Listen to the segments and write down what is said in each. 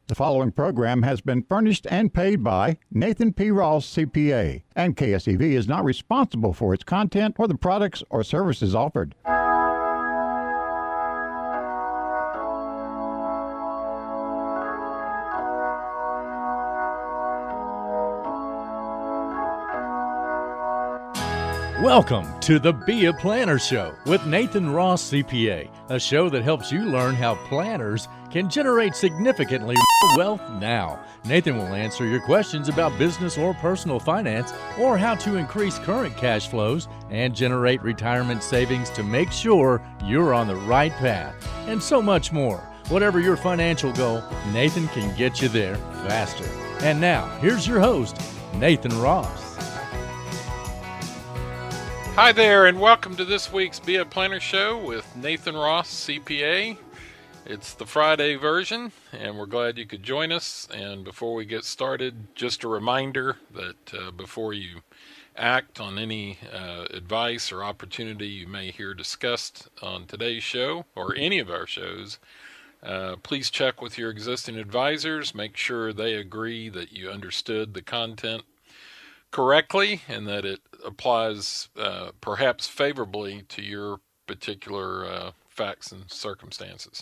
The following program has been furnished and paid by Nathan P. Ross, CPA, and KSEV is not responsible for its content or the products or services offered. Welcome to the Be a Planner Show with Nathan Ross, CPA, a show that helps you learn how planners can generate significantly more wealth now. Nathan will answer your questions about business or personal finance, or how to increase current cash flows and generate retirement savings to make sure you're on the right path, and so much more. Whatever your financial goal, Nathan can get you there faster. And now, here's your host, Nathan Ross. Hi there, and welcome to this week's Be a Planner Show with Nathan Ross, CPA. It's the Friday version, and we're glad you could join us. And before we get started, just a reminder that before you act on any advice or opportunity you may hear discussed on today's show or any of our shows, please check with your existing advisors. Make sure they agree that you understood the content correctly and that it applies perhaps favorably to your particular facts and circumstances.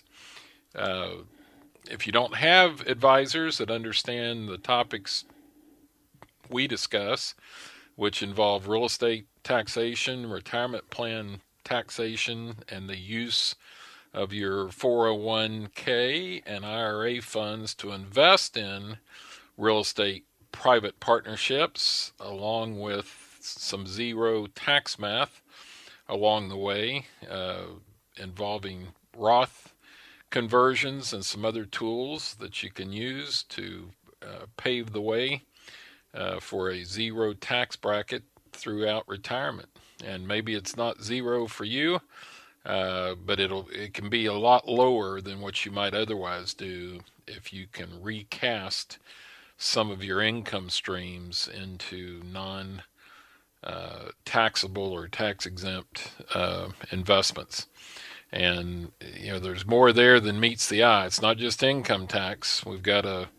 If you don't have advisors that understand the topics we discuss, which involve real estate taxation, retirement plan taxation, and the use of your 401k and IRA funds to invest in real estate private partnerships, along with some zero tax math along the way, involving Roth conversions and some other tools that you can use to pave the way for a zero tax bracket throughout retirement. And maybe it's not zero for you, but it can be a lot lower than what you might otherwise do if you can recast some of your income streams into non-taxable or tax-exempt investments. And, you know, there's more there than meets the eye. It's not just income tax. We've got a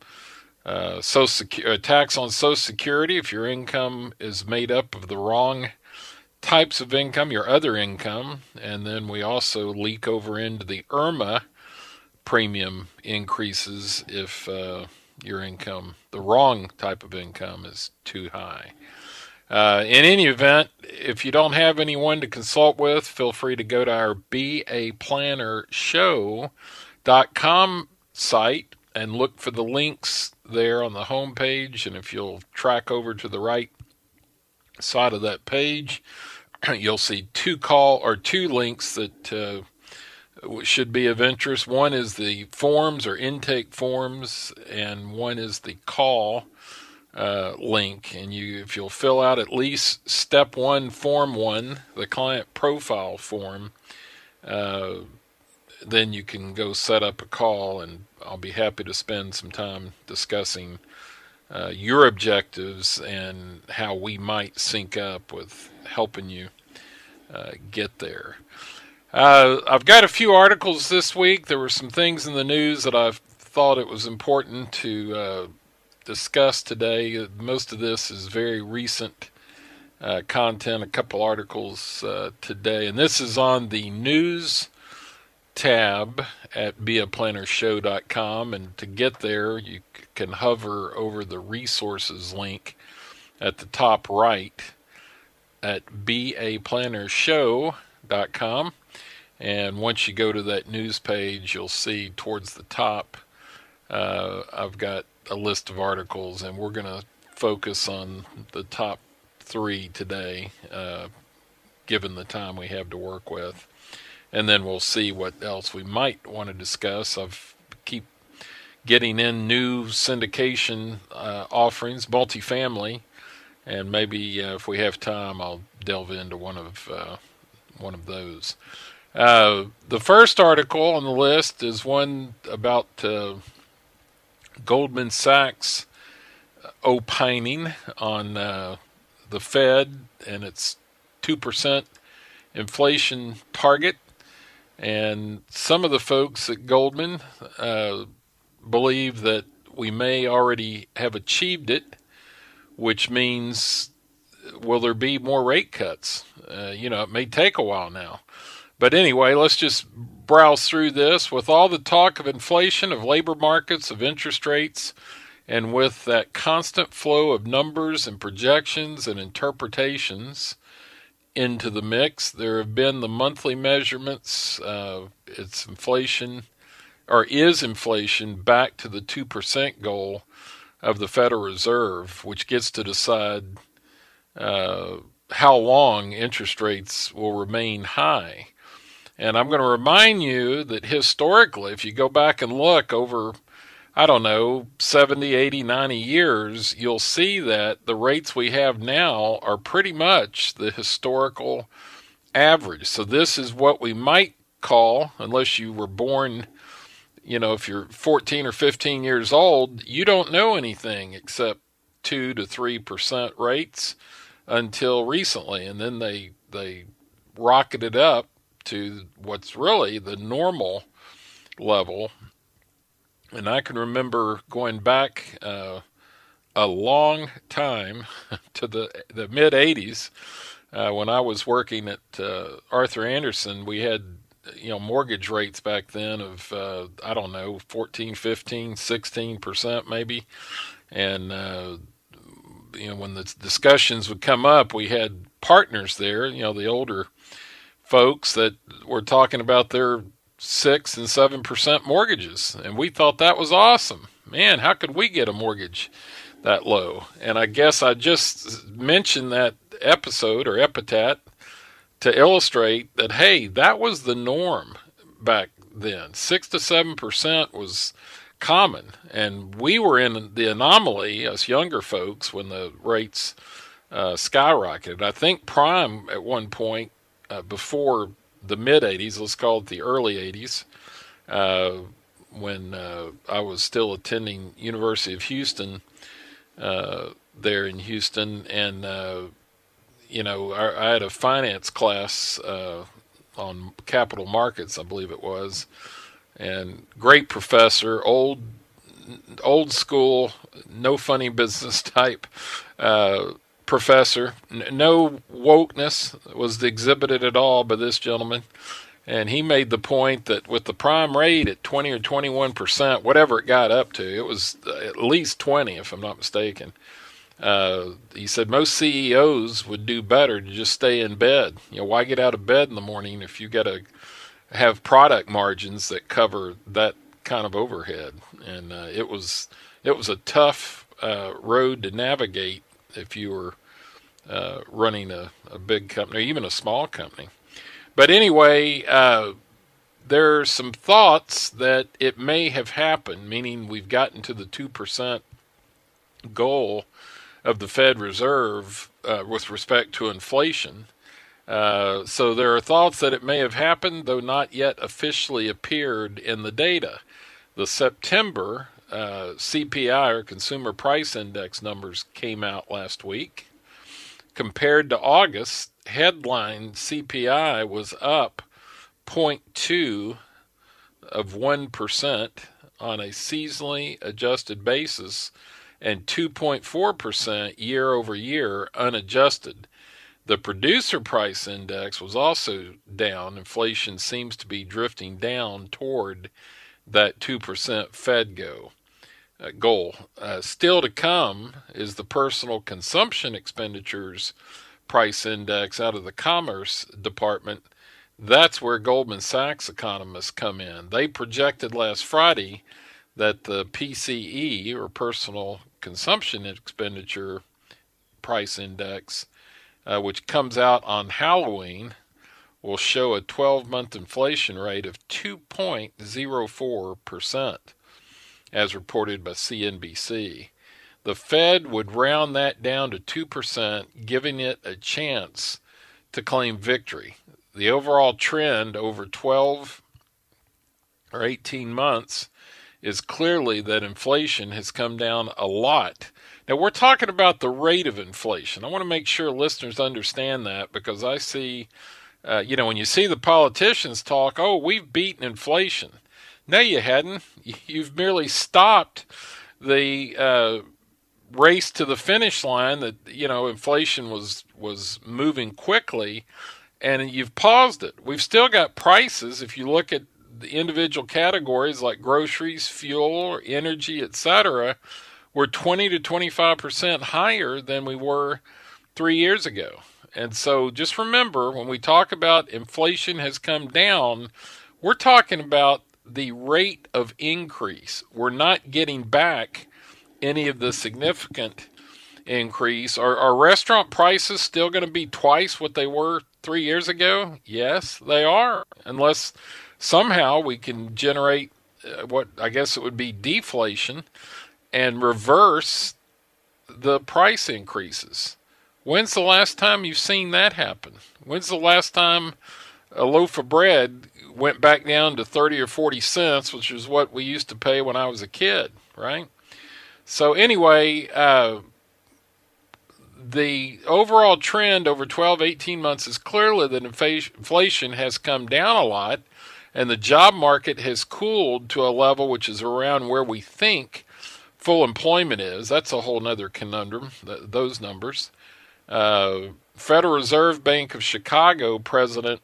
tax on Social Security if your income is made up of the wrong types of income, your other income. And then we also leak over into the IRMAA premium increases if your income, the wrong type of income, is too high. In any event, if you don't have anyone to consult with, feel free to go to our beaplannershow.com site and look for the links there on the home page. And if you'll track over to the right side of that page, you'll see two links that should be of interest. One is the forms or intake forms, and one is the call link. And if you'll fill out at least step 1, form 1, the client profile form, then you can go set up a call, and I'll be happy to spend some time discussing your objectives and how we might sync up with helping you get there. I've got a few articles this week. There were some things in the news that I thought it was important to discuss today. Most of this is very recent content, a couple articles today. And this is on the news tab at beaplannershow.com. And to get there, you can hover over the resources link at the top right at beaplannershow.com. And once you go to that news page, you'll see towards the top, I've got a list of articles, and we're going to focus on the top 3 today, given the time we have to work with. And then we'll see what else we might want to discuss. I've keep getting in new syndication offerings, multifamily, and maybe if we have time, I'll delve into one of those. The first article on the list is one about Goldman Sachs opining on the Fed and its 2% inflation target. And some of the folks at Goldman believe that we may already have achieved it, which means, will there be more rate cuts? It may take a while now. But anyway, let's just browse through this. With all the talk of inflation, of labor markets, of interest rates, and with that constant flow of numbers and projections and interpretations into the mix, there have been the monthly measurements. It's inflation, or is inflation, back to the 2% goal of the Federal Reserve, which gets to decide how long interest rates will remain high. And I'm going to remind you that historically, if you go back and look over, 70, 80, 90 years, you'll see that the rates we have now are pretty much the historical average. So this is what we might call, unless you were born, if you're 14 or 15 years old, you don't know anything except 2 to 3% rates until recently. And then they rocketed up to what's really the normal level. And I can remember going back a long time to the mid 80s when I was working at Arthur Andersen. We had mortgage rates back then of 14, 15, 16% maybe. And when the discussions would come up, we had partners there, the older folks that were talking about their 6 and 7% mortgages, and we thought that was awesome. Man, how could we get a mortgage that low? And I guess I just mentioned that episode or epithet to illustrate that, hey, that was the norm back then. 6 to 7% was common, and we were in the anomaly, us younger folks, when the rates skyrocketed. I think prime at one point before the mid 80s, let's call it the early 80s, when I was still attending University of Houston there in Houston, and I had a finance class on capital markets, I believe it was, and great professor, old school, no funny business type professor. No wokeness was exhibited at all by this gentleman. And he made the point that with the prime rate at 20 or 21%, whatever it got up to, it was at least 20 if I'm not mistaken. He said most CEOs would do better to just stay in bed. Why get out of bed in the morning if you got to have product margins that cover that kind of overhead? And it was a tough road to navigate if you were running a big company, or even a small company. But anyway, there are some thoughts that it may have happened, meaning we've gotten to the 2% goal of the Fed Reserve with respect to inflation. So there are thoughts that it may have happened, though not yet officially appeared in the data. The September CPI, or Consumer Price Index, numbers came out last week. Compared to August, headline CPI was up 0.2 of 1% on a seasonally adjusted basis, and 2.4% year over year unadjusted. The Producer Price Index was also down. Inflation seems to be drifting down toward that 2% Fed goal. Still to come is the Personal Consumption Expenditures Price Index out of the Commerce Department. That's where Goldman Sachs economists come in. They projected last Friday that the PCE, or Personal Consumption Expenditure Price Index, which comes out on Halloween, will show a 12-month inflation rate of 2.04%, as reported by CNBC. The Fed would round that down to 2%, giving it a chance to claim victory. The overall trend over 12 or 18 months is clearly that inflation has come down a lot. Now, we're talking about the rate of inflation. I want to make sure listeners understand that, because I see, when you see the politicians talk, oh, we've beaten inflation. No, you hadn't. You've merely stopped the race to the finish line that, inflation was moving quickly, and you've paused it. We've still got prices. If you look at the individual categories like groceries, fuel, energy, etc., we're 20 to 25% higher than we were 3 years ago. And so just remember, when we talk about inflation has come down, we're talking about the rate of increase. We're not getting back any of the significant increase. Are restaurant prices still going to be twice what they were 3 years ago? Yes, they are. Unless somehow we can generate what I guess it would be deflation and reverse the price increases. When's the last time you've seen that happen? When's the last time a loaf of bread went back down to 30 or 40 cents, which is what we used to pay when I was a kid, right? So anyway, the overall trend over 12, 18 months is clearly that inflation has come down a lot, and the job market has cooled to a level which is around where we think full employment is. That's a whole nother conundrum, those numbers. Federal Reserve Bank of Chicago President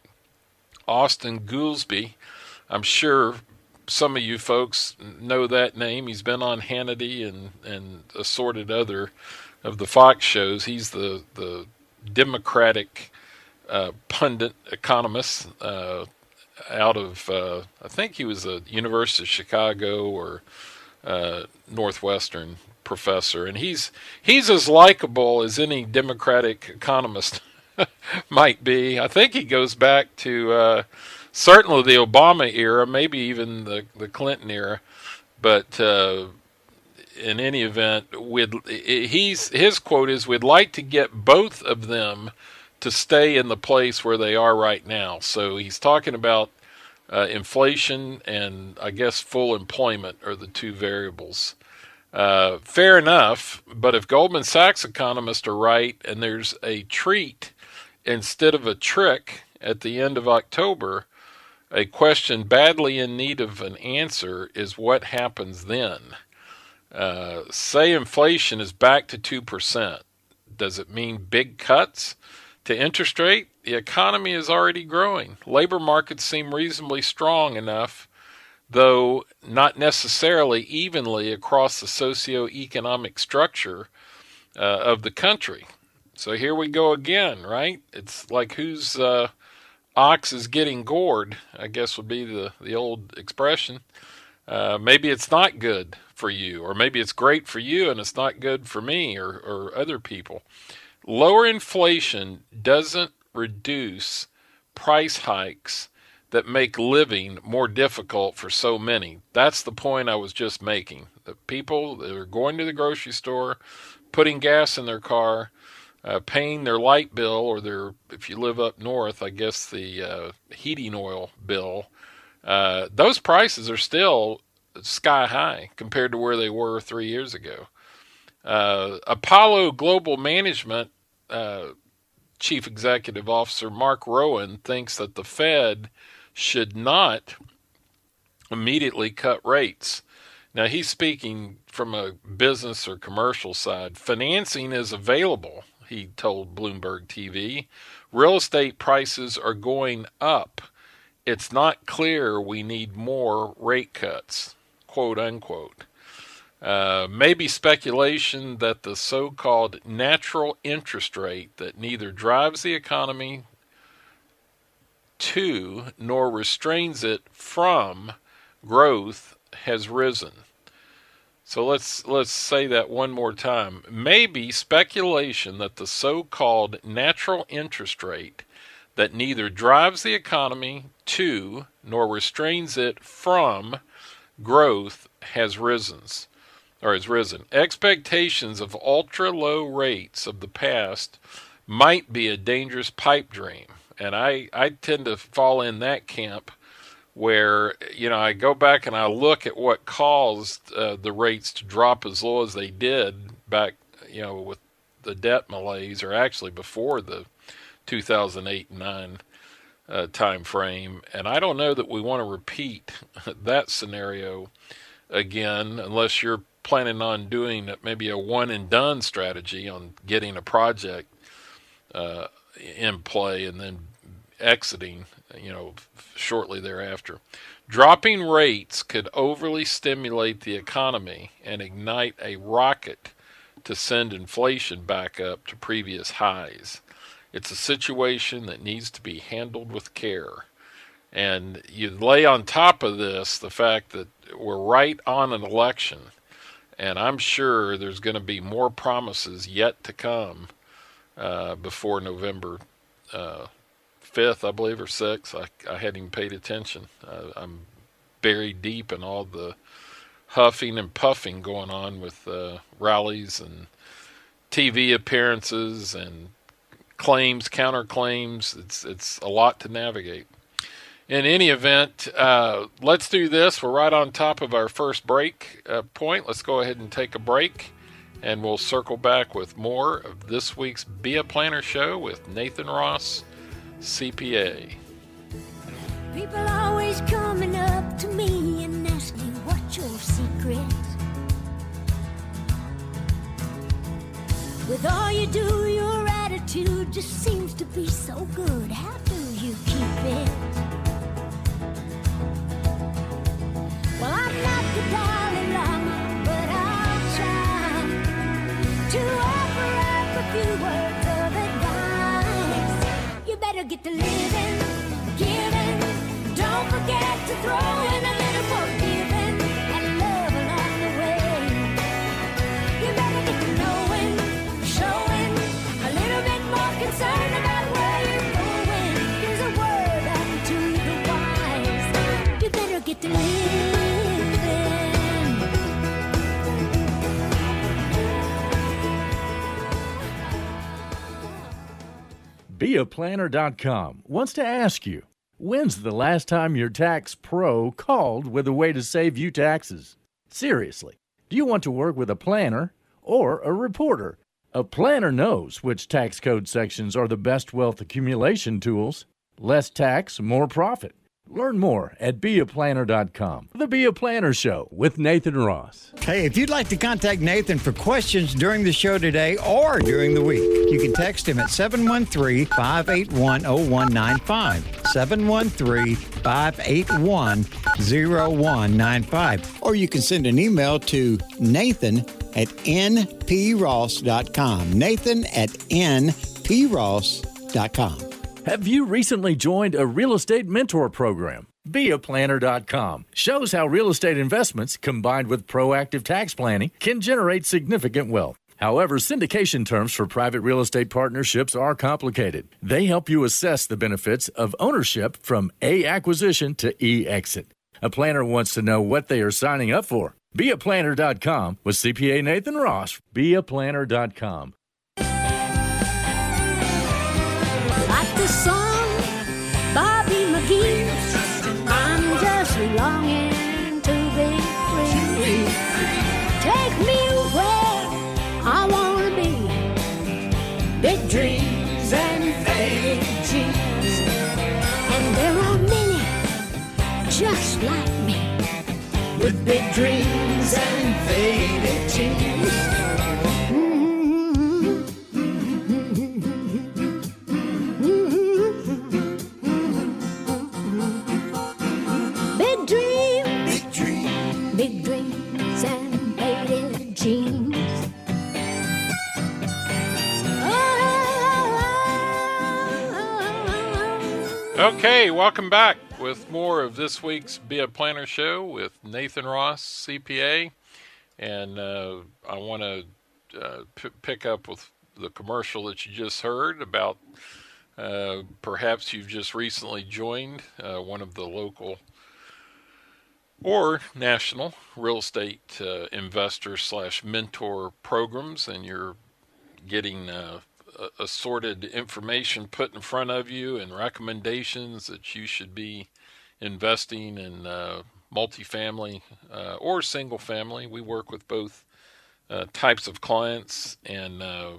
Austin Goolsbee, I'm sure some of you folks know that name. He's been on Hannity and assorted other of the Fox shows. He's the Democratic pundit economist out of, I think he was a University of Chicago or Northwestern professor, and he's as likable as any Democratic economist might be. I think he goes back to certainly the Obama era, maybe even the Clinton era, but in any event, his quote is, "We'd like to get both of them to stay in the place where they are right now." So he's talking about inflation and I guess full employment are the two variables. Fair enough, but if Goldman Sachs economists are right and there's a treat instead of a trick at the end of October, a question badly in need of an answer is what happens then. Say inflation is back to 2%. Does it mean big cuts to interest rate? The economy is already growing. Labor markets seem reasonably strong enough, though not necessarily evenly across the socioeconomic structure of the country. So here we go again, right? It's like whose ox is getting gored, I guess would be the old expression. Maybe it's not good for you, or maybe it's great for you and it's not good for me or other people. Lower inflation doesn't reduce price hikes that make living more difficult for so many. That's the point I was just making. The people that are going to the grocery store, putting gas in their car, paying their light bill, or their, if you live up north, I guess the heating oil bill, those prices are still sky high compared to where they were 3 years ago. Apollo Global Management Chief Executive Officer Mark Rowan thinks that the Fed should not immediately cut rates. Now, he's speaking from a business or commercial side. Financing is available, he told Bloomberg TV. Real estate prices are going up. It's not clear we need more rate cuts, quote unquote. Maybe speculation that the so-called natural interest rate that neither drives the economy to nor restrains it from growth has risen. So let's say that one more time. Maybe speculation that the so-called natural interest rate that neither drives the economy to nor restrains it from growth has risen. Expectations of ultra-low rates of the past might be a dangerous pipe dream. And I tend to fall in that camp where, I go back and I look at what caused the rates to drop as low as they did back, with the debt malaise, or actually before the 2008 and 9 time frame. And I don't know that we want to repeat that scenario again, unless you're planning on doing maybe a one and done strategy on getting a project in play and then exiting, shortly thereafter. Dropping rates could overly stimulate the economy and ignite a rocket to send inflation back up to previous highs. It's a situation that needs to be handled with care. And you lay on top of this the fact that we're right on an election, and I'm sure there's going to be more promises yet to come before November 5th, I believe, or 6th. I hadn't even paid attention. I'm buried deep in all the huffing and puffing going on with rallies and TV appearances and claims, counterclaims. It's a lot to navigate. In any event, let's do this. We're right on top of our first break point. Let's go ahead and take a break, and we'll circle back with more of this week's Be a Planner Show with Nathan Ross, CPA. People always coming up to me and asking what's your secret. With all you do, your attitude just seems to be so good. How do you keep it? Well, I'm not the Dalai Lama, but I'll try to offer up a few words of advice. You better get to living, giving. Don't forget to throw in a little forgiving and love along the way. You better get to knowing, showing a little bit more concern about where you're going. Here's a word unto the wise. You better get to living. BeAPlanner.com wants to ask you, when's the last time your tax pro called with a way to save you taxes? Seriously, do you want to work with a planner or a reporter? A planner knows which tax code sections are the best wealth accumulation tools. Less tax, more profit. Learn more at BeAPlanner.com. The Be a Planner Show with Nathan Ross. Hey, if you'd like to contact Nathan for questions during the show today or during the week, you can text him at 713-581-0195. 713-581-0195. Or you can send an email to nathan@npross.com. nathan@npross.com. Have you recently joined a real estate mentor program? BeAPlanner.com shows how real estate investments combined with proactive tax planning can generate significant wealth. However, syndication terms for private real estate partnerships are complicated. They help you assess the benefits of ownership from A, acquisition to E, exit. A planner wants to know what they are signing up for. BeAPlanner.com with CPA Nathan Ross. BeAPlanner.com. Like the song Bobby McGee, I'm just longing to be free. Take me where I want to be. Big dreams and faded dreams. And there are many just like me with big dreams and faded dreams. Big dreams and faded jeans. Okay, welcome back with more of this week's Be a Planner Show with Nathan Ross, CPA. And I want to pick up with the commercial that you just heard about perhaps you've just recently joined one of the local or national real estate investor/mentor programs, and you're getting assorted information put in front of you and recommendations that you should be investing in multifamily or single family. We work with both types of clients, and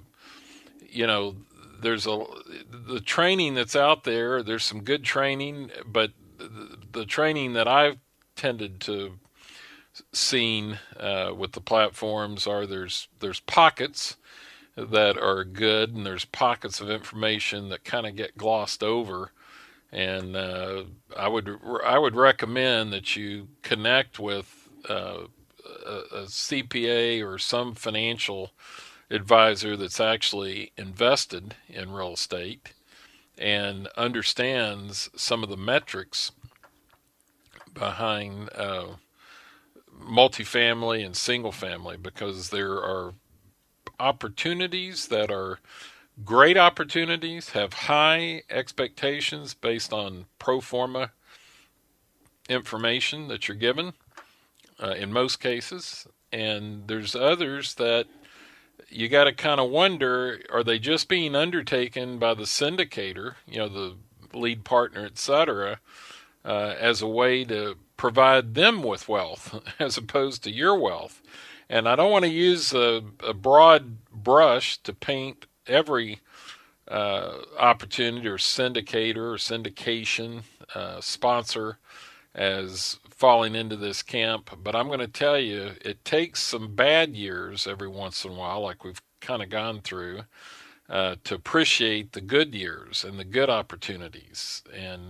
there's the training that's out there. There's some good training, but the training that I've tended to seen with the platforms are there's pockets that are good, and there's pockets of information that kind of get glossed over. And I would recommend that you connect with a CPA or some financial advisor that's actually invested in real estate and understands some of the metrics behind multifamily and single family, because there are opportunities that are great opportunities, have high expectations based on pro forma information that you're given in most cases. And there's others that you got to kind of wonder, are they just being undertaken by the syndicator, the lead partner, etc., as a way to provide them with wealth as opposed to your wealth? And I don't want to use a broad brush to paint every opportunity or syndicator or syndication sponsor as falling into this camp. But I'm going to tell you, it takes some bad years every once in a while, like we've kind of gone through, to appreciate the good years and the good opportunities. And,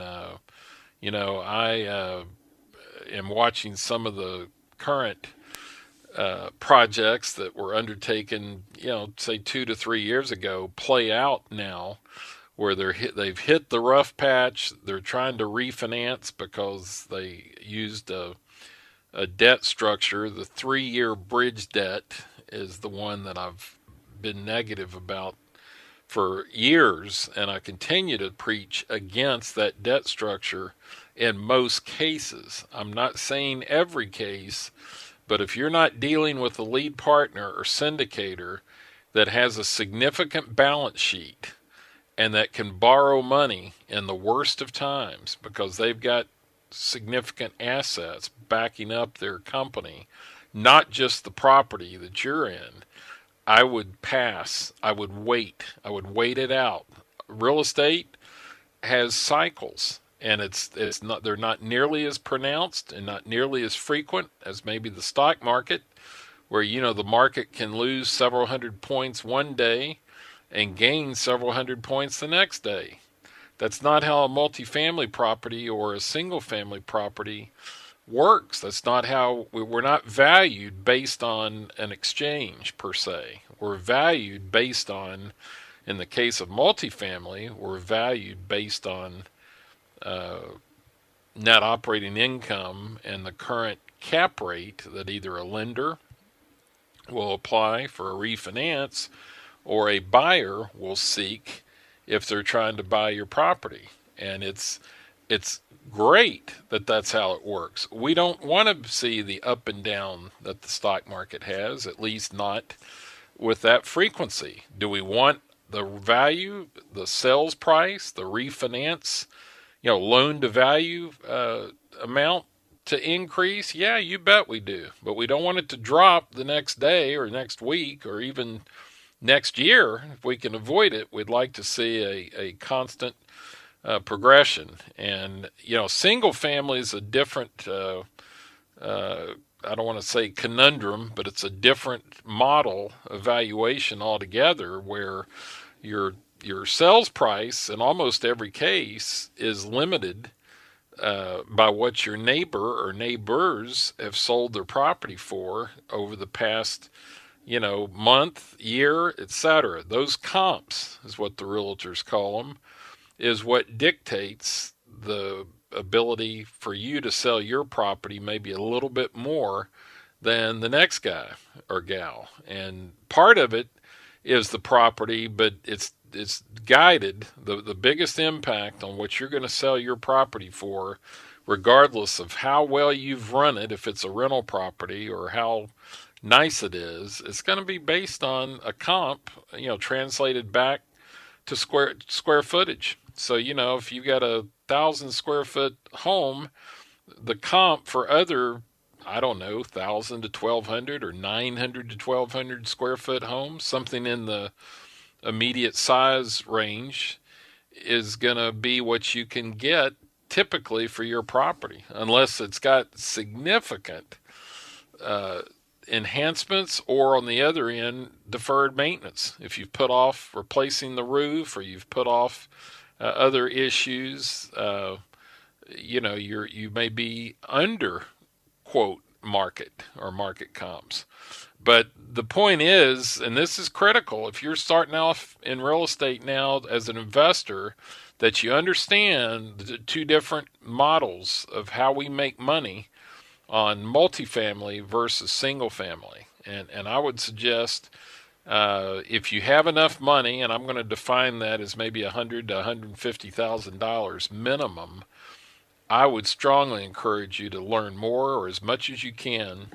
I am watching some of the current projects that were undertaken, say 2 to 3 years ago, play out now, where they've hit the rough patch. They're trying to refinance because they used a debt structure. The 3-year bridge debt is the one that I've been negative about for years, and I continue to preach against that debt structure in most cases. I'm not saying every case, but if you're not dealing with a lead partner or syndicator that has a significant balance sheet and that can borrow money in the worst of times because they've got significant assets backing up their company, not just the property that you're in, I would pass. I would wait it out. Real estate has cycles, and it's not, they're not nearly as pronounced and not nearly as frequent as maybe the stock market, where the market can lose several hundred points one day and gain several hundred points the next day. That's not how a multifamily property or a single family property works. That's not how we're not valued based on an exchange per se. We're valued based on, in the case of multifamily, we're valued based on net operating income and the current cap rate that either a lender will apply for a refinance or a buyer will seek if they're trying to buy your property. And it's great that that's how it works. We don't want to see the up and down that the stock market has, at least not with that frequency. Do we want the value, the sales price, the refinance, loan to value amount to increase? Yeah, you bet we do. But we don't want it to drop the next day or next week or even next year. If we can avoid it, we'd like to see a constant progression. And, single family is a different, I don't want to say conundrum, but it's a different model evaluation altogether, where your sales price in almost every case is limited by what your neighbor or neighbors have sold their property for over the past month, year, etc. Those comps is what the realtors call them, is what dictates the ability for you to sell your property maybe a little bit more than the next guy or gal. And part of it is the property, but it's guided. The biggest impact on what you're going to sell your property for, regardless of how well you've run it, if it's a rental property, or how nice it is, it's going to be based on a comp, translated back to square footage. So, if you got 1,000 square foot home, the comp for other, 1,000 to 1,200 or 900 to 1,200 square foot homes, something in the immediate size range, is going to be what you can get typically for your property, unless it's got significant enhancements, or on the other end, deferred maintenance. If you've put off replacing the roof, or you've put off other issues, you may be under quote market or market comps. But the point is, and this is critical, if you're starting off in real estate now as an investor, that you understand the two different models of how we make money on multifamily versus single family. And I would suggest if you have enough money, and I'm going to define that as maybe $100,000 to $150,000 minimum, I would strongly encourage you to learn more or as much as you can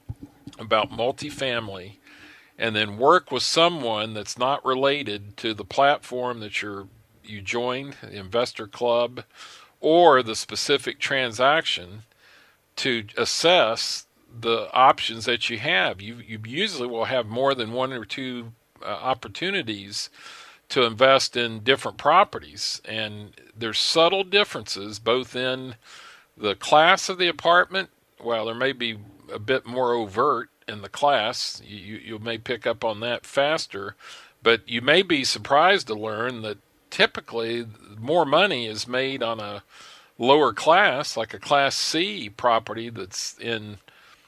about multifamily, and then work with someone that's not related to the platform that you joined, the investor club, or the specific transaction, to assess the options that you have. You usually will have more than one or two opportunities to invest in different properties, and there's subtle differences both in the class of the apartment. Well, there may be a bit more overt in the class. You may pick up on that faster, but you may be surprised to learn that typically more money is made on a lower class, like a Class C property that's in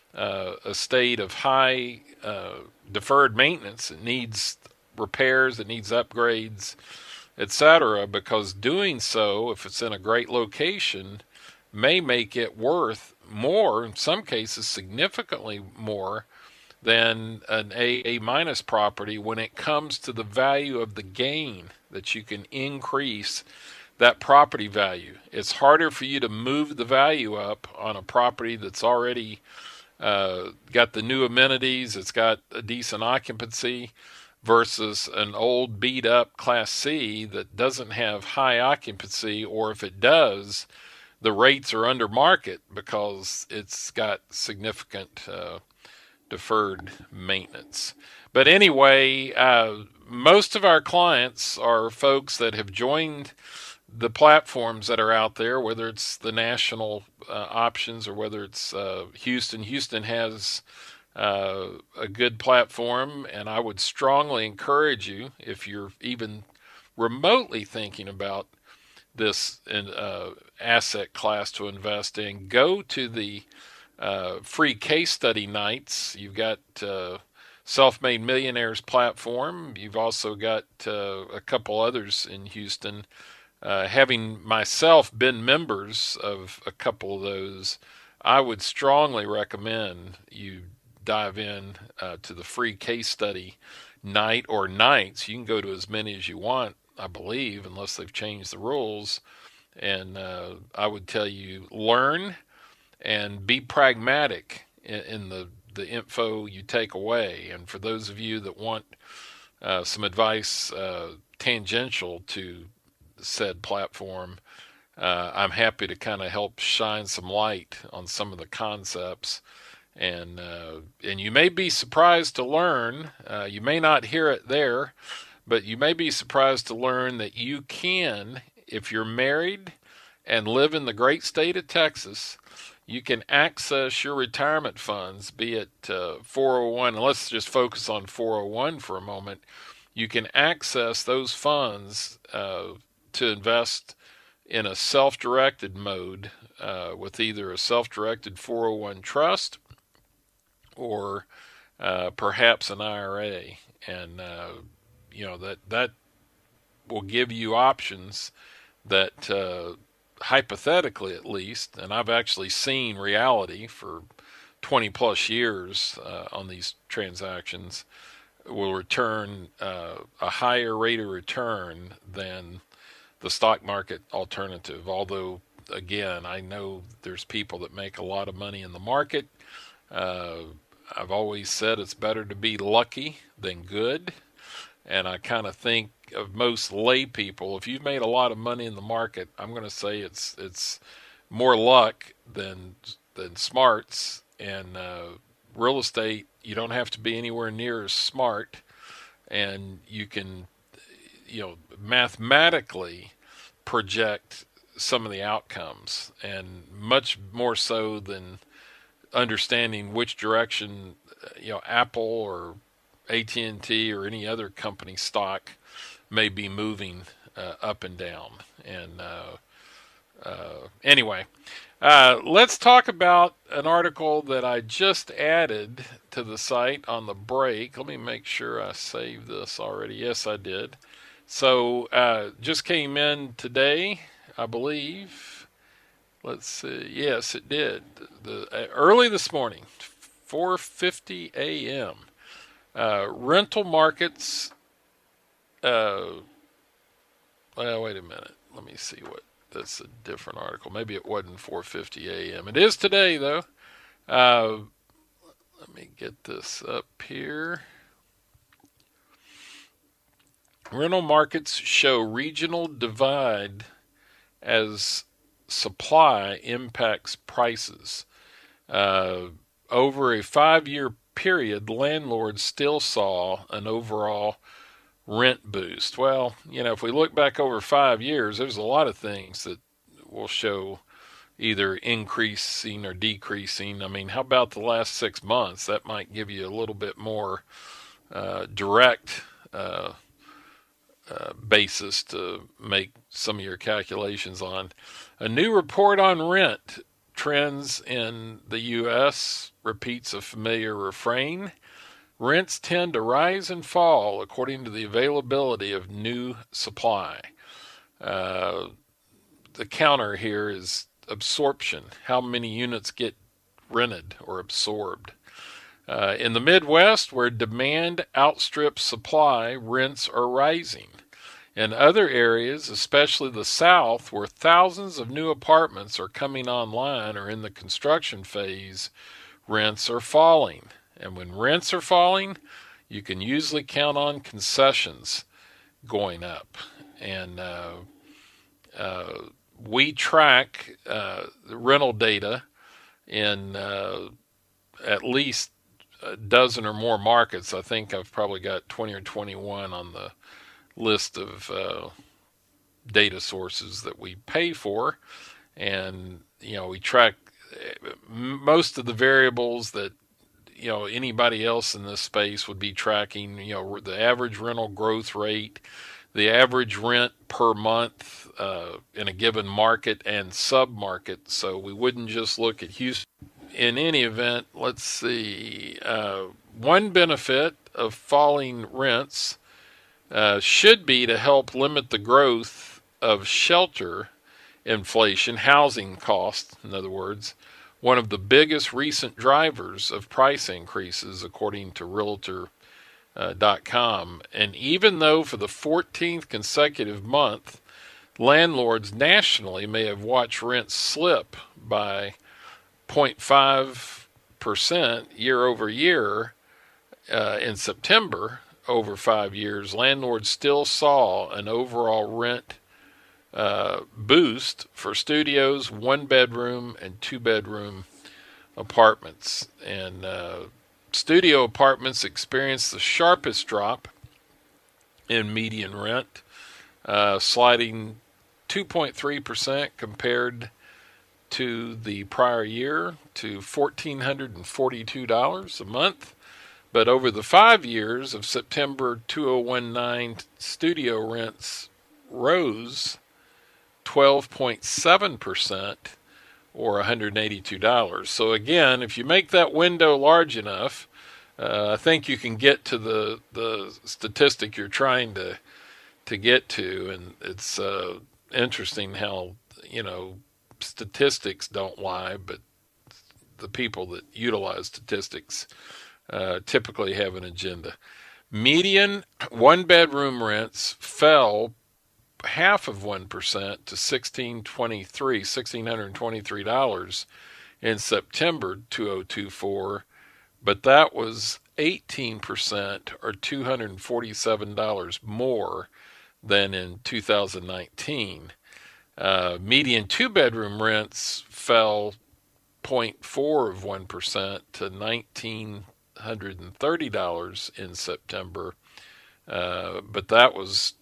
a state of high deferred maintenance. It needs repairs, it needs upgrades, etc., because doing so, if it's in a great location, may make it worth more, in some cases significantly more, than an A minus property when it comes to the value of the gain that you can increase that property value. It's harder for you to move the value up on a property that's already got the new amenities, it's got a decent occupancy, versus an old beat up Class C that doesn't have high occupancy, or if it does, the rates are under market because it's got significant deferred maintenance. But anyway, most of our clients are folks that have joined the platforms that are out there, whether it's the national options or whether it's Houston. Houston has a good platform, and I would strongly encourage you, if you're even remotely thinking about this asset class to invest in, go to the free case study nights. You've got Self-Made Millionaires platform. You've also got a couple others in Houston. Having myself been members of a couple of those, I would strongly recommend you dive in to the free case study night or nights. You can go to as many as you want, I believe, unless they've changed the rules. And I would tell you, learn and be pragmatic in the info you take away. And for those of you that want some advice tangential to said platform, I'm happy to kind of help shine some light on some of the concepts. And you may be surprised to learn, you may not hear it there, but you may be surprised to learn that you can, if you're married and live in the great state of Texas, you can access your retirement funds, be it 401, and let's just focus on 401 for a moment. You can access those funds to invest in a self-directed mode with either a self-directed 401 trust or perhaps an IRA. And that will give you options that hypothetically at least, and I've actually seen reality for 20 plus years on these transactions, will return a higher rate of return than the stock market alternative. Although, again, I know there's people that make a lot of money in the market. I've always said it's better to be lucky than good. And I kind of think of most lay people, if you've made a lot of money in the market, I'm going to say it's more luck than smarts. And real estate, you don't have to be anywhere near as smart, and you can, mathematically project some of the outcomes, and much more so than understanding which direction, Apple or AT&T or any other company stock may be moving up and down. And anyway, let's talk about an article that I just added to the site on the break. Let me make sure I saved this already. Yes, I did. So just came in today, I believe. Let's see. Yes, it did. Early this morning, 4:50 a.m. Rental markets. Well, wait a minute. Let me see what. That's a different article. Maybe it wasn't 4:50 a.m. It is today, though. Let me get this up here. Rental markets show regional divide as supply impacts prices. Over a 5-year period, landlords still saw an overall rent boost. Well, if we look back over 5 years, there's a lot of things that will show either increasing or decreasing. I mean, how about the last 6 months? That might give you a little bit more direct basis to make some of your calculations on. A new report on rent trends in the U.S. repeats a familiar refrain. Rents tend to rise and fall according to the availability of new supply. The counter here is absorption, how many units get rented or absorbed. In the Midwest, where demand outstrips supply, rents are rising. In other areas, especially the South, where thousands of new apartments are coming online or in the construction phase, rents are falling. And when rents are falling, you can usually count on concessions going up. And we track the rental data in at least a dozen or more markets. I think I've probably got 20 or 21 on the list of data sources that we pay for. And, we track most of the variables that anybody else in this space would be tracking, the average rental growth rate, the average rent per month in a given market and sub-market. So we wouldn't just look at Houston. In any event, let's see. One benefit of falling rents should be to help limit the growth of shelter inflation, housing costs, in other words, one of the biggest recent drivers of price increases, according to Realtor.com. And even though for the 14th consecutive month, landlords nationally may have watched rents slip by 0.5% year over year in September over 5 years, landlords still saw an overall rent boost for studios, 1-bedroom and 2-bedroom apartments. And studio apartments experienced the sharpest drop in median rent, sliding 2.3% compared to the prior year to $1,442 a month. But over the 5 years of September 2019, studio rents rose 12.7% or $182. So again, if you make that window large enough, I think you can get to the statistic you're trying to get to. And it's interesting how, statistics don't lie, but the people that utilize statistics typically have an agenda. Median 1-bedroom rents fell 0.5% to $1,623 in September 2024, but that was 18% or $247 more than in 2019. Median 2-bedroom rents fell 0.4% to $1,930 in September, but that was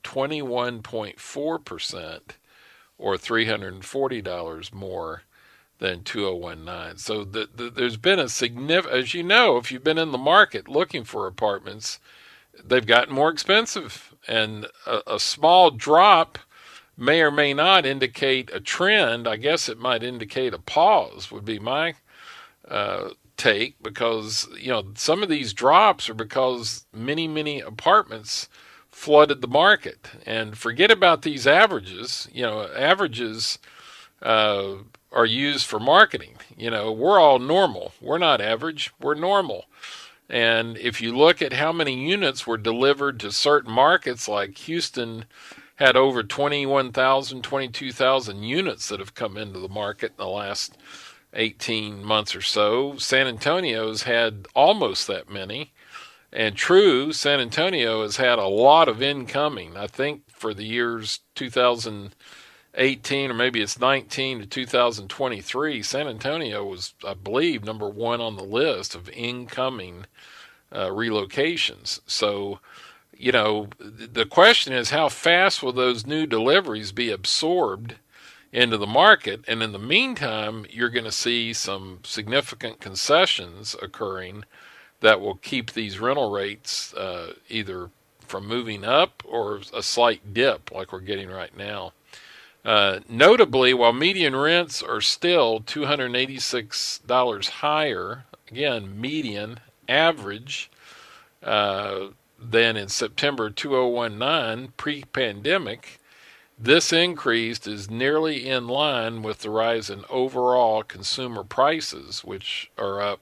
21.4% or $340 more than 2019. So there's been a significant, as you know, if you've been in the market looking for apartments, they've gotten more expensive, and a small drop may or may not indicate a trend. I guess it might indicate a pause, would be my take, because some of these drops are because many apartments flooded the market. And forget about these averages. Averages are used for marketing. We're all normal. We're not average. We're normal. And if you look at how many units were delivered to certain markets, like Houston had over 21,000, 22,000 units that have come into the market in the last 18 months or so. San Antonio's had almost that many. And true, San Antonio has had a lot of incoming. I think for the years 2018, or maybe it's 19 to 2023, San Antonio was, I believe, number one on the list of incoming relocations. So, the question is, how fast will those new deliveries be absorbed into the market? And in the meantime, you're going to see some significant concessions occurring that will keep these rental rates either from moving up or a slight dip like we're getting right now. Notably, while median rents are still $286 higher, again, median, average, than in September 2019, pre-pandemic, this increase is nearly in line with the rise in overall consumer prices, which are up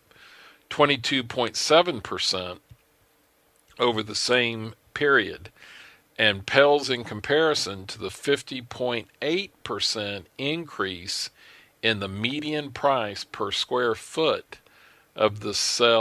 22.7% over the same period, and pales in comparison to the 50.8% increase in the median price per square foot of the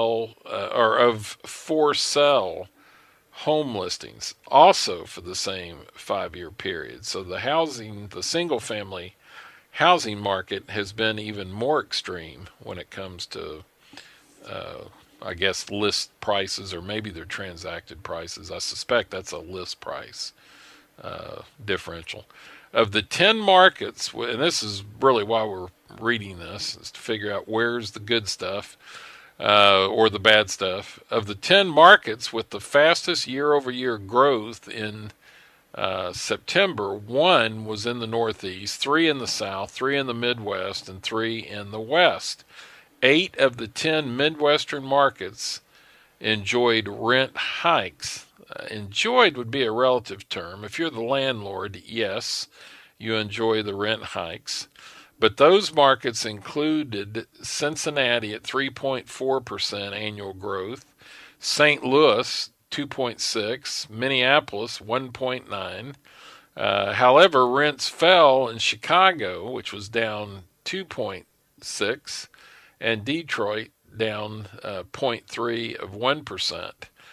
for sale home listings, also for the same 5-year period. So the single family housing market has been even more extreme when it comes to I guess list prices, or maybe they're transacted prices. I suspect that's a list price differential. Of the 10 markets, and this is really why we're reading this, is to figure out where's the good stuff or the bad stuff. Of the 10 markets with the fastest year-over-year growth in September, 1 was in the Northeast, 3 in the South, 3 in the Midwest, and 3 in the West. 8 of the 10 Midwestern markets enjoyed rent hikes. Enjoyed would be a relative term. If you're the landlord, yes, you enjoy the rent hikes. But those markets included Cincinnati at 3.4% annual growth, St. Louis 2.6%, Minneapolis 1.9%. However, rents fell in Chicago, which was down 2.6%, and Detroit down 0.3%.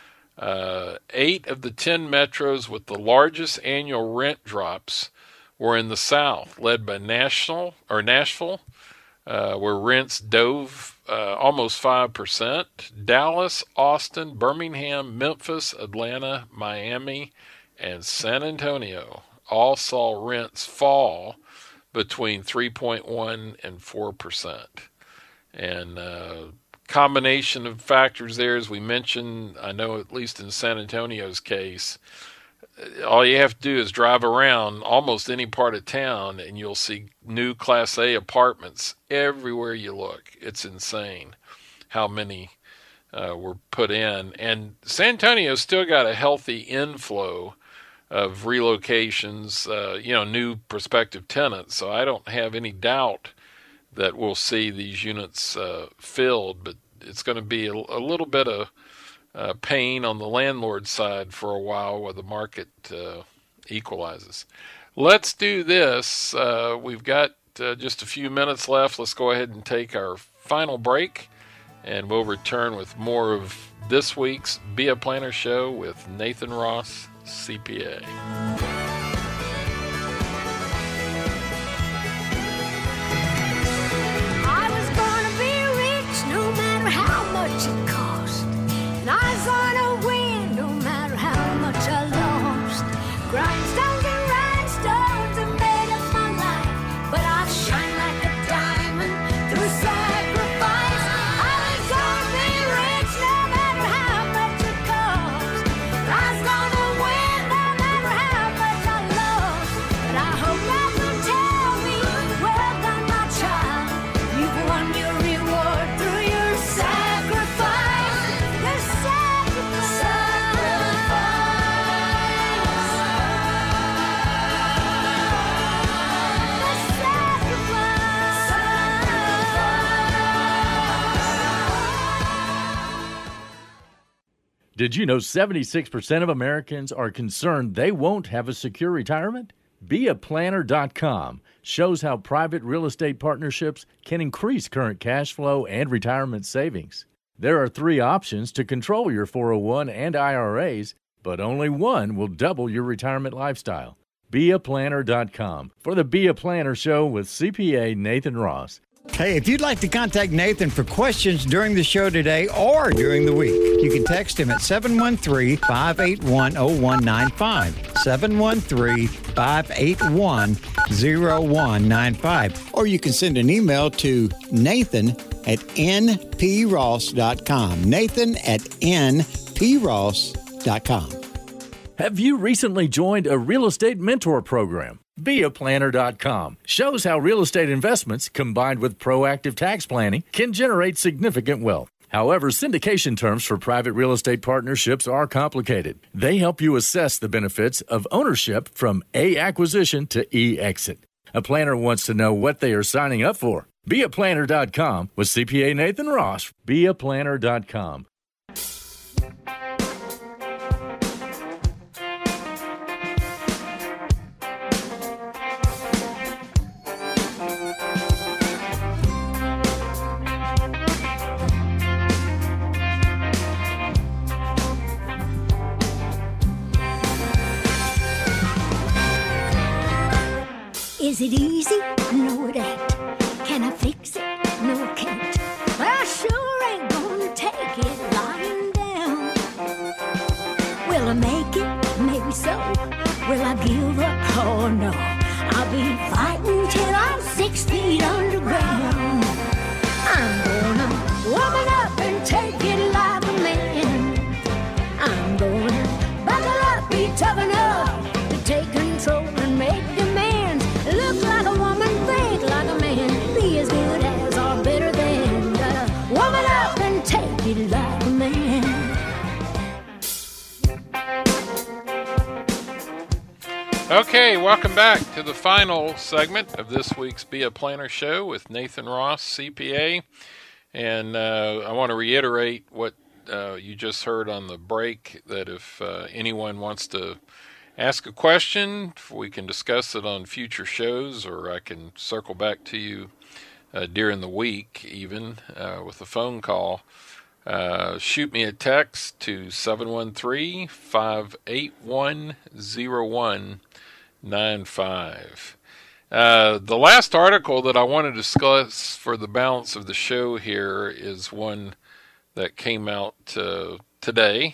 8 of the 10 metros with the largest annual rent drops were in the South, led by Nashville, where rents dove almost 5%. Dallas, Austin, Birmingham, Memphis, Atlanta, Miami, and San Antonio all saw rents fall between 3.1% and 4%. And combination of factors there, as we mentioned, I know at least in San Antonio's case, all you have to do is drive around almost any part of town and you'll see new Class A apartments everywhere you look. It's insane how many were put in. And San Antonio's still got a healthy inflow of relocations, new prospective tenants. So I don't have any doubt that we'll see these units filled, but it's going to be a little bit of pain on the landlord side for a while the market equalizes. Let's do this. We've got just a few minutes left. Let's go ahead and take our final break, and we'll return with more of this week's Be a Planner Show with Nathan Ross, CPA. It cost, and I was gonna win no matter how much I lost. Grindstones and rhinestones are made of my life, but I'll shine like a diamond Did you know 76% of Americans are concerned they won't have a secure retirement? BeAPlanner.com shows how private real estate partnerships can increase current cash flow and retirement savings. There are 3 options to control your 401 and IRAs, but only one will double your retirement lifestyle. BeAPlanner.com for the Be a Planner Show with CPA Nathan Ross. Hey, if you'd like to contact Nathan for questions during the show today or during the week, you can text him at 713-581-0195, 713-581-0195, or you can send an email to nathan@npross.com, nathan@npross.com. Have you recently joined a real estate mentor program? BeAPlanner.com shows how real estate investments combined with proactive tax planning can generate significant wealth. However, syndication terms for private real estate partnerships are complicated. They help you assess the benefits of ownership from A, acquisition to E, exit. A planner wants to know what they are signing up for. BeAPlanner.com with CPA Nathan Ross. BeAPlanner.com. Is it easy? No, it ain't. Can I fix it? No, I can't. I sure ain't gonna take it lying down. Will I make it? Maybe so. Will I give up? Oh no. I'll be fighting till I'm 6 feet underground. I'm gonna woman up and take it like a man. I'm gonna buckle up, be tough enough to take control and make demands. Look like a woman, think like a man, be as good as or better than. Gotta woman up and take it like a man. Okay, welcome back to the final segment of this week's Be a Planner Show with Nathan Ross, CPA. And I want to reiterate what you just heard on the break, that if anyone wants to ask a question, we can discuss it on future shows, or I can circle back to you during the week even with a phone call. Shoot me a text to 713-581-0195. The last article that I want to discuss for the balance of the show here is one that came out today.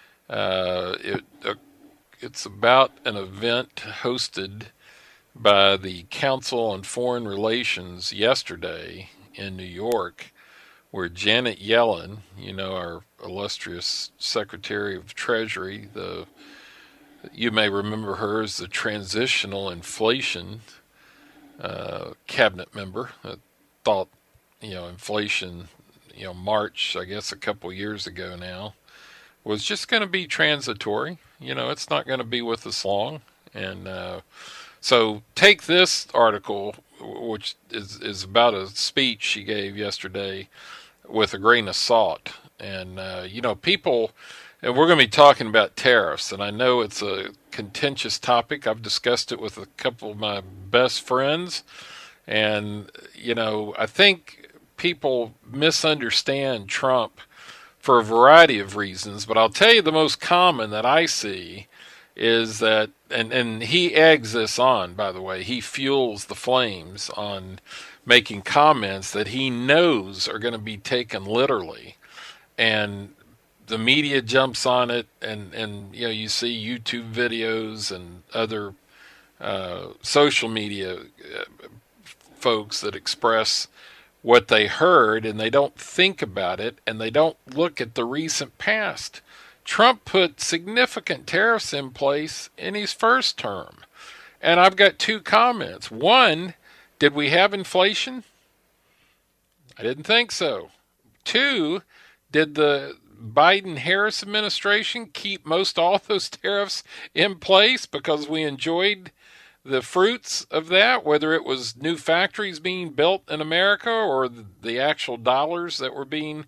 It's about an event hosted by the Council on Foreign Relations yesterday in New York, where Janet Yellen, our illustrious Secretary of Treasury, you may remember her as the transitional inflation cabinet member that thought, inflation, March, I guess a couple years ago now, was just going to be transitory. It's not going to be with us long. And so take this article, which is about a speech she gave yesterday, with a grain of salt. And, people, and we're going to be talking about tariffs, and I know it's a contentious topic. I've discussed it with a couple of my best friends. And, I think people misunderstand Trump for a variety of reasons, but I'll tell you the most common that I see is that, and he eggs this on, by the way, he fuels the flames on making comments that he knows are going to be taken literally, and the media jumps on it, and you see YouTube videos and other social media folks that express what they heard, and they don't think about it, and they don't look at the recent past. Trump put significant tariffs in place in his first term. And I've got 2 comments. One, did we have inflation? I didn't think so. 2, did the Biden-Harris administration keep most all those tariffs in place because we enjoyed the fruits of that, whether it was new factories being built in America or the actual dollars that were being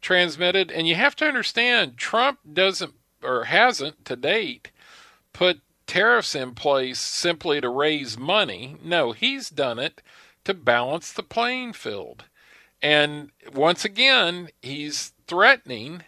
transmitted. And you have to understand, Trump doesn't or hasn't to date put tariffs in place simply to raise money. No, he's done it to balance the playing field. And once again, he's threatening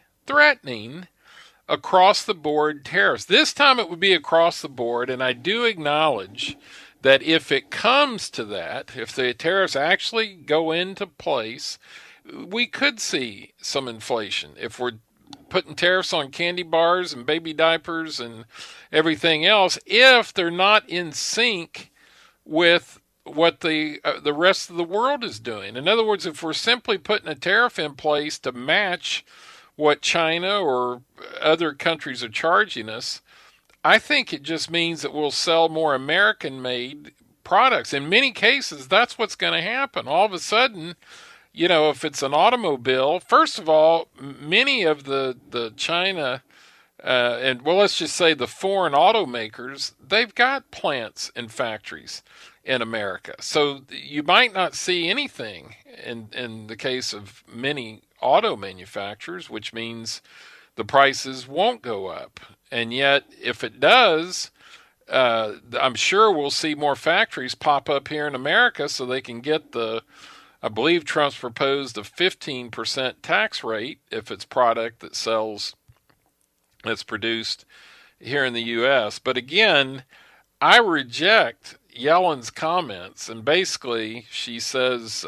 across the board tariffs. This time it would be across the board, and I do acknowledge that if it comes to that, if the tariffs actually go into place, we could see some inflation. If we're putting tariffs on candy bars and baby diapers and everything else, if they're not in sync with what the rest of the world is doing. In other words, if we're simply putting a tariff in place to match what China or other countries are charging us, I think it just means that we'll sell more American-made products. In many cases, that's what's going to happen. All of a sudden, if it's an automobile, first of all, many of the China let's just say the foreign automakers, they've got plants and factories in America. So you might not see anything in the case of many auto manufacturers, which means the prices won't go up. And yet, if it does, I'm sure we'll see more factories pop up here in America so they can get I believe Trump's proposed a 15% tax rate if it's product that's produced here in the U.S. But again, I reject Yellen's comments, and basically she says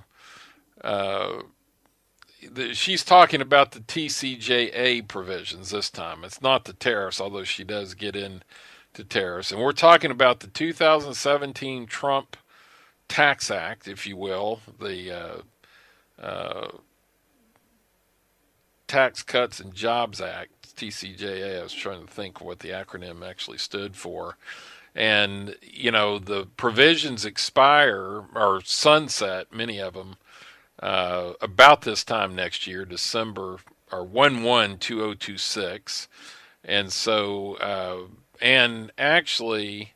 she's talking about the TCJA provisions this time. It's not the tariffs, although she does get into tariffs. And we're talking about the 2017 Trump Tax Act, if you will, the Tax Cuts and Jobs Act, TCJA. I was trying to think what the acronym actually stood for. And, the provisions expire or sunset, many of them, about this time next year, December or 1/1/2026. And so, and actually,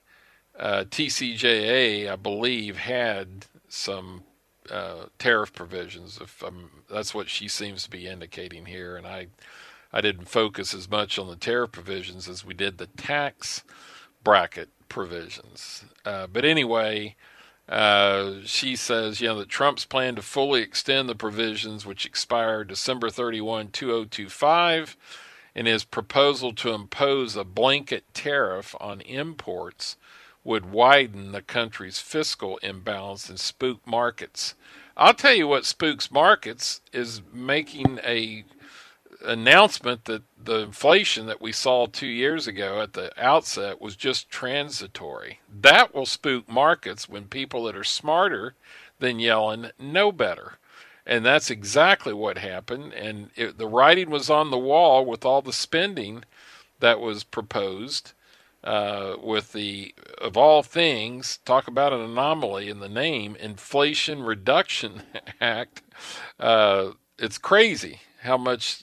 TCJA, I believe, had some tariff provisions. That's what she seems to be indicating here. And I didn't focus as much on the tariff provisions as we did the tax bracket provisions. But anyway, she says, that Trump's plan to fully extend the provisions which expire December 31, 2025, and his proposal to impose a blanket tariff on imports would widen the country's fiscal imbalance and spook markets. I'll tell you what spooks markets is making a announcement that the inflation that we saw 2 years ago at the outset was just transitory. That will spook markets when people that are smarter than Yellen know better. And that's exactly what happened. And the writing was on the wall with all the spending that was proposed with the, of all things, talk about an anomaly in the name, Inflation Reduction Act. It's crazy how much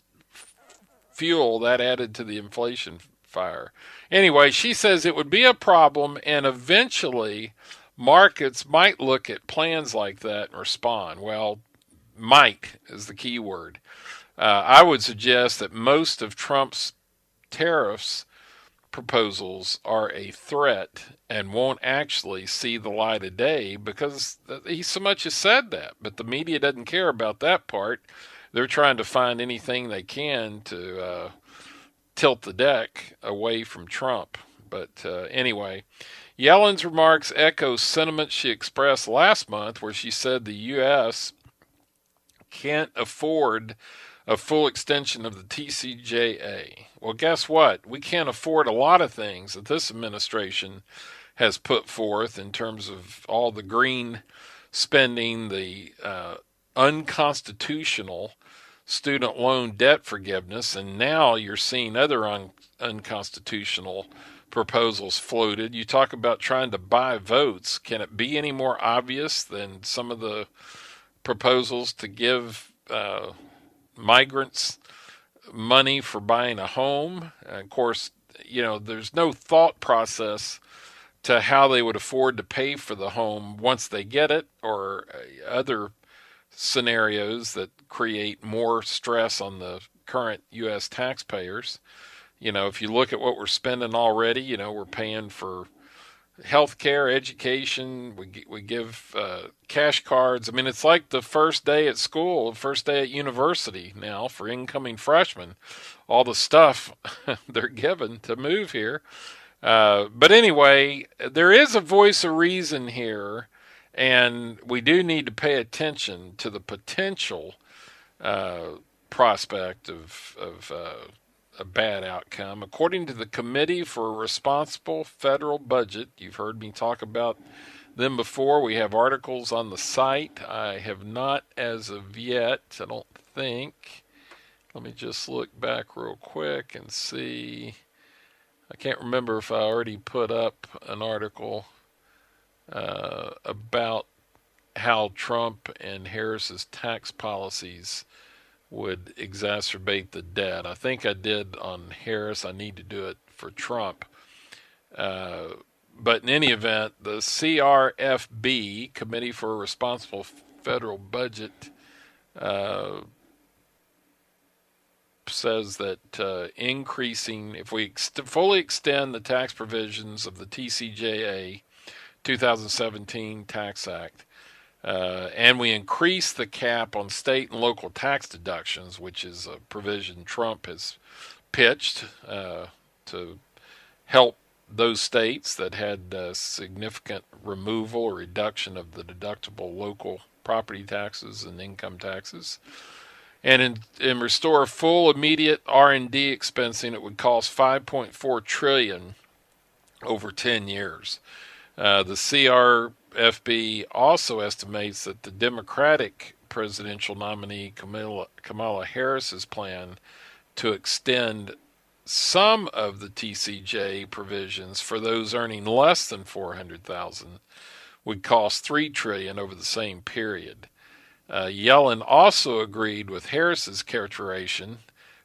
fuel that added to the inflation fire. Anyway, she says it would be a problem, and eventually markets might look at plans like that and respond. Well, might is the key word. I would suggest that most of Trump's tariffs proposals are a threat and won't actually see the light of day because he so much as said that. But the media doesn't care about that part. They're trying to find anything they can to tilt the deck away from Trump. But anyway, Yellen's remarks echo sentiments she expressed last month where she said the U.S. can't afford a full extension of the TCJA. Well, guess what? We can't afford a lot of things that this administration has put forth in terms of all the green spending, the unconstitutional student loan debt forgiveness, and now you're seeing other unconstitutional proposals floated. You talk about trying to buy votes. Can it be any more obvious than some of the proposals to give migrants money for buying a home? Of course, there's no thought process to how they would afford to pay for the home once they get it, or other scenarios that create more stress on the current U.S. taxpayers. If you look at what we're spending already, we're paying for healthcare, education. We give cash cards. I mean, it's like the first day at school, the first day at university now for incoming freshmen. All the stuff they're given to move here. But anyway, there is a voice of reason here, and we do need to pay attention to the potential prospect of a bad outcome. According to the Committee for a Responsible Federal Budget, you've heard me talk about them before. We have articles on the site. I have not as of yet, I don't think. Let me just look back real quick and see. I can't remember if I already put up an article about how Trump and Harris's tax policies would exacerbate the debt. I think I did on Harris. I need to do it for Trump. But in any event, the CRFB, Committee for a Responsible Federal Budget, says that increasing, if we fully extend the tax provisions of the TCJA 2017 Tax Act, and we increase the cap on state and local tax deductions, which is a provision Trump has pitched to help those states that had significant removal or reduction of the deductible local property taxes and income taxes. And restore full immediate R&D expensing, it would cost $5.4 trillion over 10 years. The CRFB also estimates that the Democratic presidential nominee Kamala Harris's plan to extend some of the TCJ provisions for those earning less than $400,000 would cost $3 trillion over the same period. Yellen also agreed with Harris's characterization,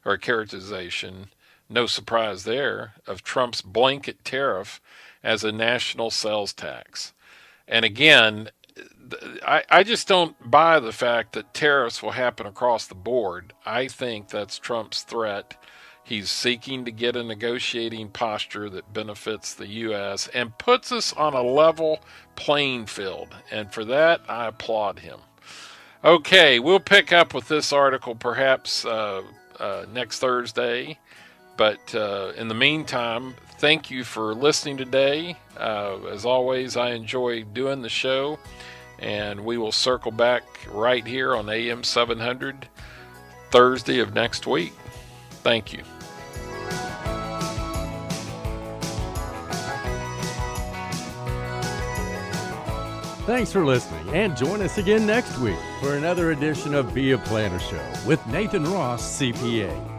no surprise there, of Trump's blanket tariff as a national sales tax. And again, I just don't buy the fact that tariffs will happen across the board. I think that's Trump's threat. He's seeking to get a negotiating posture that benefits the U.S. and puts us on a level playing field. And for that, I applaud him. Okay, we'll pick up with this article perhaps next Thursday. But in the meantime, thank you for listening today. As always, I enjoy doing the show. And we will circle back right here on AM 700 Thursday of next week. Thank you. Thanks for listening, and join us again next week for another edition of Be a Planner Show with Nathan Ross, CPA.